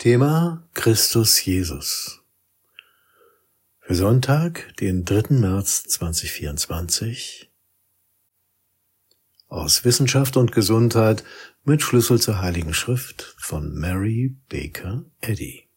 Thema Christus Jesus. Für Sonntag, den 3. März 2024. Aus Wissenschaft und Gesundheit mit Schlüssel zur Heiligen Schrift von Mary Baker Eddy.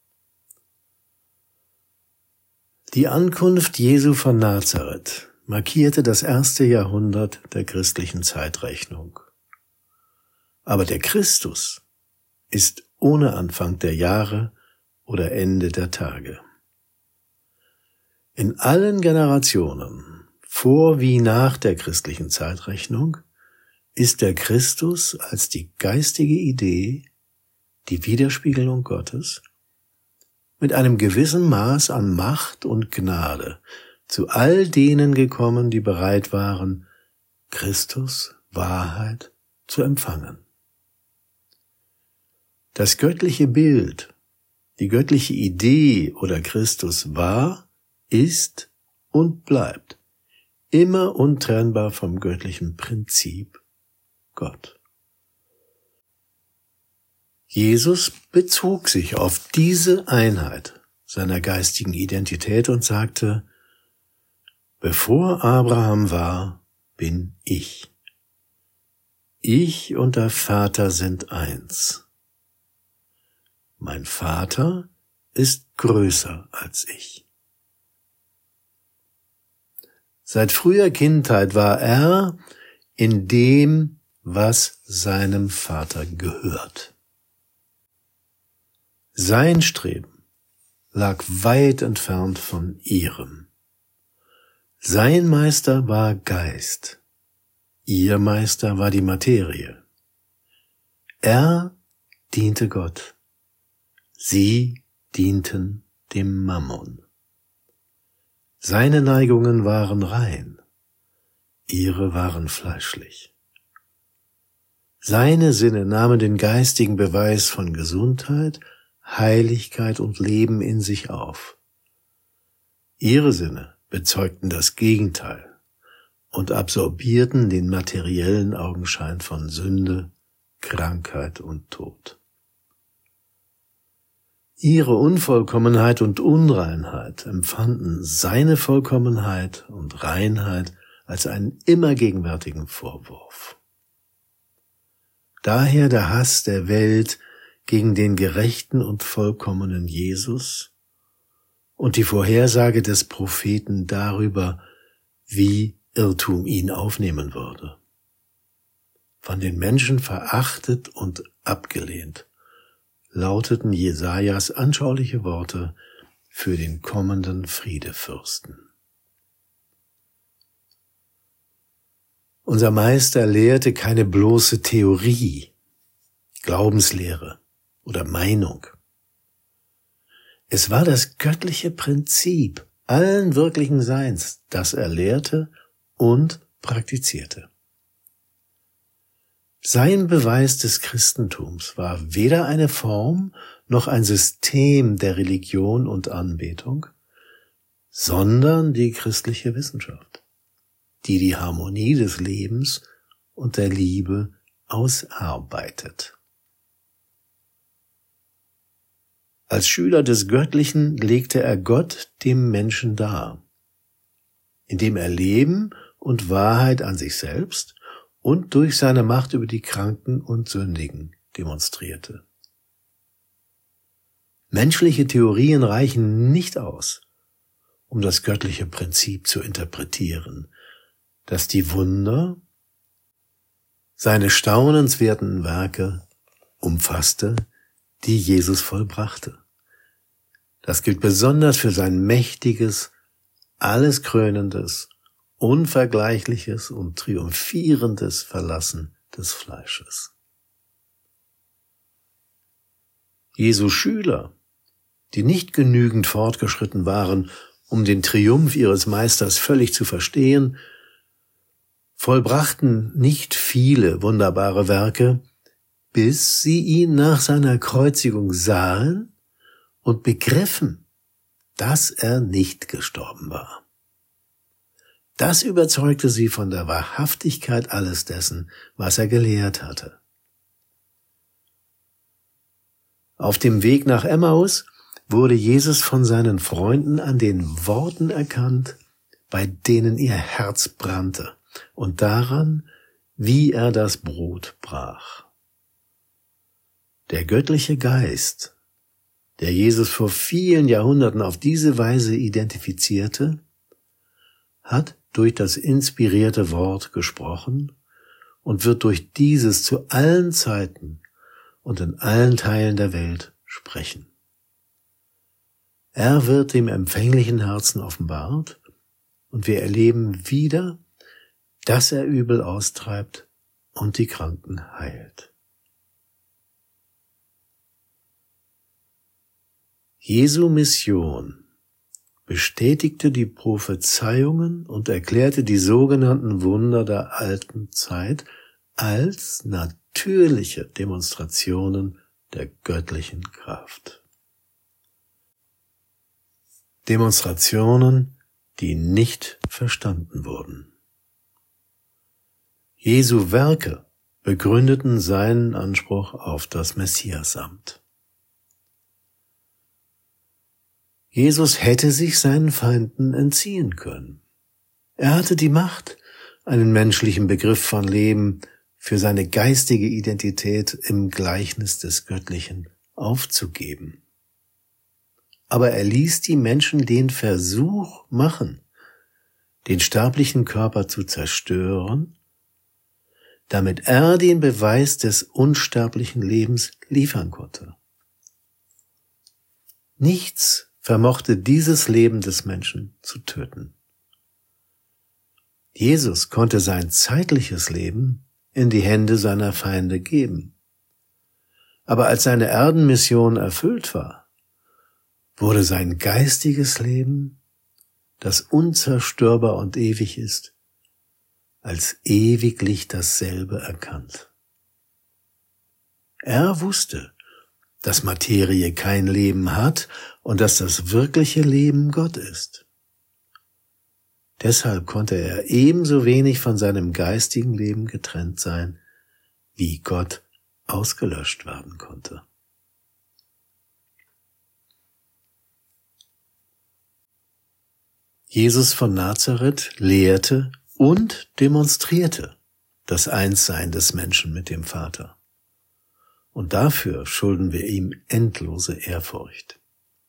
Die Ankunft Jesu von Nazareth markierte das erste Jahrhundert der christlichen Zeitrechnung. Aber der Christus ist ohne Anfang der Jahre oder Ende der Tage. In allen Generationen, vor wie nach der christlichen Zeitrechnung, ist der Christus als die geistige Idee, die Widerspiegelung Gottes, mit einem gewissen Maß an Macht und Gnade zu all denen gekommen, die bereit waren, Christus Wahrheit zu empfangen. Das göttliche Bild, die göttliche Idee oder Christus war, ist und bleibt immer untrennbar vom göttlichen Prinzip Gott. Jesus bezog sich auf diese Einheit seiner geistigen Identität und sagte: Bevor Abraham war, bin ich. Ich und der Vater sind eins. Mein Vater ist größer als ich. Seit früher Kindheit war er in dem, was seinem Vater gehört. Sein Streben lag weit entfernt von ihrem. Sein Meister war Geist, ihr Meister war die Materie. Er diente Gott. Sie dienten dem Mammon. Seine Neigungen waren rein, ihre waren fleischlich. Seine Sinne nahmen den geistigen Beweis von Gesundheit, Heiligkeit und Leben in sich auf. Ihre Sinne bezeugten das Gegenteil und absorbierten den materiellen Augenschein von Sünde, Krankheit und Tod. Ihre Unvollkommenheit und Unreinheit empfanden seine Vollkommenheit und Reinheit als einen immer gegenwärtigen Vorwurf. Daher der Hass der Welt gegen den gerechten und vollkommenen Jesus und die Vorhersage des Propheten darüber, wie Irrtum ihn aufnehmen würde. Von den Menschen verachtet und abgelehnt, lauteten Jesajas anschauliche Worte für den kommenden Friedefürsten. Unser Meister lehrte keine bloße Theorie, Glaubenslehre oder Meinung. Es war das göttliche Prinzip allen wirklichen Seins, das er lehrte und praktizierte. Sein Beweis des Christentums war weder eine Form noch ein System der Religion und Anbetung, sondern die christliche Wissenschaft, die die Harmonie des Lebens und der Liebe ausarbeitet. Als Schüler des Göttlichen legte er Gott dem Menschen dar, indem er Leben und Wahrheit an sich selbst und durch seine Macht über die Kranken und Sündigen demonstrierte. Menschliche Theorien reichen nicht aus, um das göttliche Prinzip zu interpretieren, das die Wunder, seine staunenswerten Werke umfasste, die Jesus vollbrachte. Das gilt besonders für sein mächtiges, alles krönendes, unvergleichliches und triumphierendes Verlassen des Fleisches. Jesu Schüler, die nicht genügend fortgeschritten waren, um den Triumph ihres Meisters völlig zu verstehen, vollbrachten nicht viele wunderbare Werke, bis sie ihn nach seiner Kreuzigung sahen und begriffen, dass er nicht gestorben war. Das überzeugte sie von der Wahrhaftigkeit alles dessen, was er gelehrt hatte. Auf dem Weg nach Emmaus wurde Jesus von seinen Freunden an den Worten erkannt, bei denen ihr Herz brannte, und daran, wie er das Brot brach. Der göttliche Geist, der Jesus vor vielen Jahrhunderten auf diese Weise identifizierte, hat durch das inspirierte Wort gesprochen und wird durch dieses zu allen Zeiten und in allen Teilen der Welt sprechen. Er wird dem empfänglichen Herzen offenbart und wir erleben wieder, dass er Übel austreibt und die Kranken heilt. Jesu Mission bestätigte die Prophezeiungen und erklärte die sogenannten Wunder der alten Zeit als natürliche Demonstrationen der göttlichen Kraft. Demonstrationen, die nicht verstanden wurden. Jesu Werke begründeten seinen Anspruch auf das Messiasamt. Jesus hätte sich seinen Feinden entziehen können. Er hatte die Macht, einen menschlichen Begriff von Leben für seine geistige Identität im Gleichnis des Göttlichen aufzugeben. Aber er ließ die Menschen den Versuch machen, den sterblichen Körper zu zerstören, damit er den Beweis des unsterblichen Lebens liefern konnte. Nichts vermochte dieses Leben des Menschen zu töten. Jesus konnte sein zeitliches Leben in die Hände seiner Feinde geben. Aber als seine Erdenmission erfüllt war, wurde sein geistiges Leben, das unzerstörbar und ewig ist, als ewiglich dasselbe erkannt. Er wusste, dass Materie kein Leben hat und dass das wirkliche Leben Gott ist. Deshalb konnte er ebenso wenig von seinem geistigen Leben getrennt sein, wie Gott ausgelöscht werden konnte. Jesus von Nazareth lehrte und demonstrierte das Einssein des Menschen mit dem Vater. Und dafür schulden wir ihm endlose Ehrfurcht.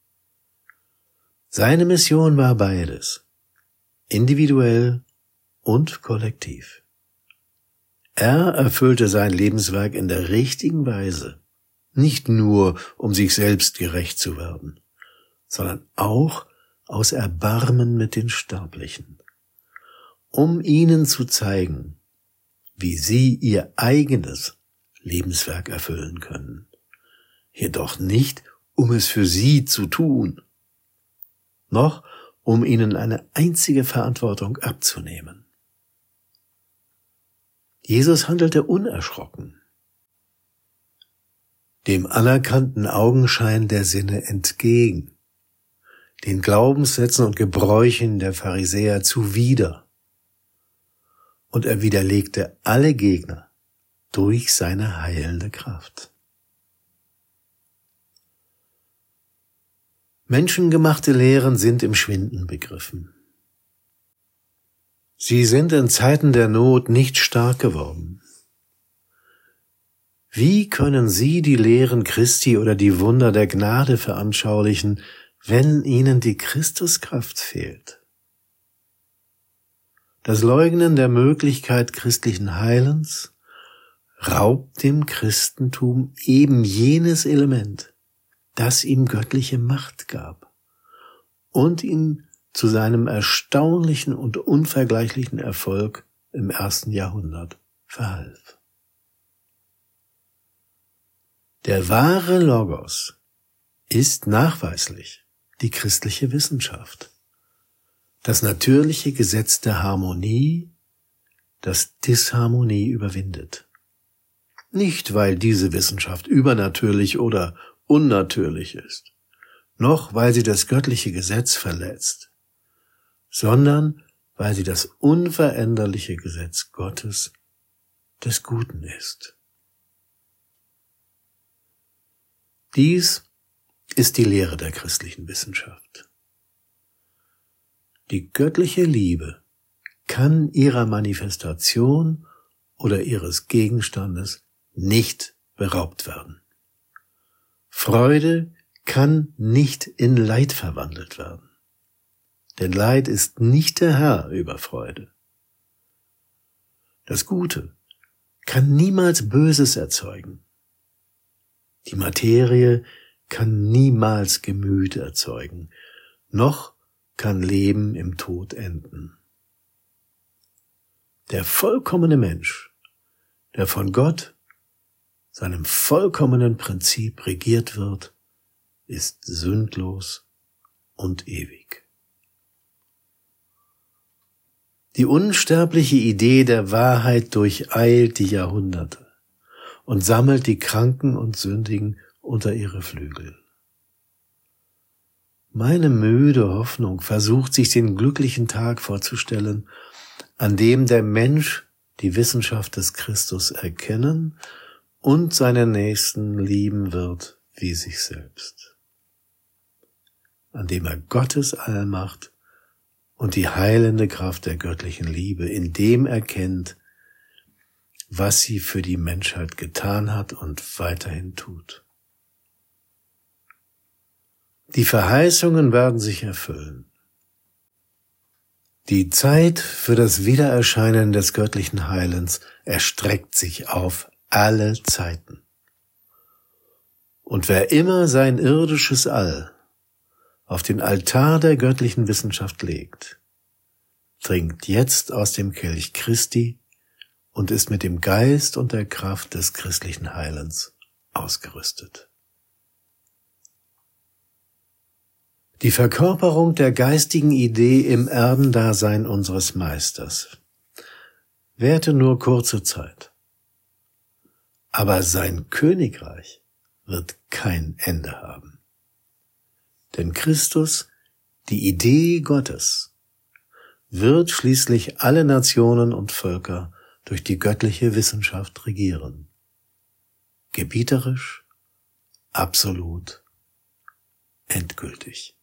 Seine Mission war beides, individuell und kollektiv. Er erfüllte sein Lebenswerk in der richtigen Weise, nicht nur um sich selbst gerecht zu werden, sondern auch aus Erbarmen mit den Sterblichen, um ihnen zu zeigen, wie sie ihr eigenes Lebenswerk erfüllen können, jedoch nicht, um es für sie zu tun, noch um ihnen eine einzige Verantwortung abzunehmen. Jesus handelte unerschrocken, dem anerkannten Augenschein der Sinne entgegen, den Glaubenssätzen und Gebräuchen der Pharisäer zuwider, und er widerlegte alle Gegner durch seine heilende Kraft. Menschengemachte Lehren sind im Schwinden begriffen. Sie sind in Zeiten der Not nicht stark geworden. Wie können Sie die Lehren Christi oder die Wunder der Gnade veranschaulichen, wenn Ihnen die Christuskraft fehlt? Das Leugnen der Möglichkeit christlichen Heilens raubt dem Christentum eben jenes Element, das ihm göttliche Macht gab und ihm zu seinem erstaunlichen und unvergleichlichen Erfolg im 1. Jahrhundert verhalf. Der wahre Logos ist nachweislich die christliche Wissenschaft, das natürliche Gesetz der Harmonie, das Disharmonie überwindet. Nicht, weil diese Wissenschaft übernatürlich oder unnatürlich ist, noch weil sie das göttliche Gesetz verletzt, sondern weil sie das unveränderliche Gesetz Gottes des Guten ist. Dies ist die Lehre der christlichen Wissenschaft. Die göttliche Liebe kann ihrer Manifestation oder ihres Gegenstandes nicht beraubt werden. Freude kann nicht in Leid verwandelt werden, denn Leid ist nicht der Herr über Freude. Das Gute kann niemals Böses erzeugen. Die Materie kann niemals Gemüt erzeugen, noch kann Leben im Tod enden. Der vollkommene Mensch, der von Gott, seinem vollkommenen Prinzip regiert wird, ist sündlos und ewig. Die unsterbliche Idee der Wahrheit durcheilt die Jahrhunderte und sammelt die Kranken und Sündigen unter ihre Flügel. Meine müde Hoffnung versucht sich den glücklichen Tag vorzustellen, an dem der Mensch die Wissenschaft des Christus erkennen und seinen Nächsten lieben wird wie sich selbst. An dem er Gottes Allmacht und die heilende Kraft der göttlichen Liebe in dem erkennt, was sie für die Menschheit getan hat und weiterhin tut. Die Verheißungen werden sich erfüllen. Die Zeit für das Wiedererscheinen des göttlichen Heilens erstreckt sich auf alle Zeiten. Und wer immer sein irdisches All auf den Altar der göttlichen Wissenschaft legt, trinkt jetzt aus dem Kelch Christi und ist mit dem Geist und der Kraft des christlichen Heilens ausgerüstet. Die Verkörperung der geistigen Idee im Erdendasein unseres Meisters währte nur kurze Zeit. Aber sein Königreich wird kein Ende haben. Denn Christus, die Idee Gottes, wird schließlich alle Nationen und Völker durch die göttliche Wissenschaft regieren. Gebieterisch, absolut, endgültig.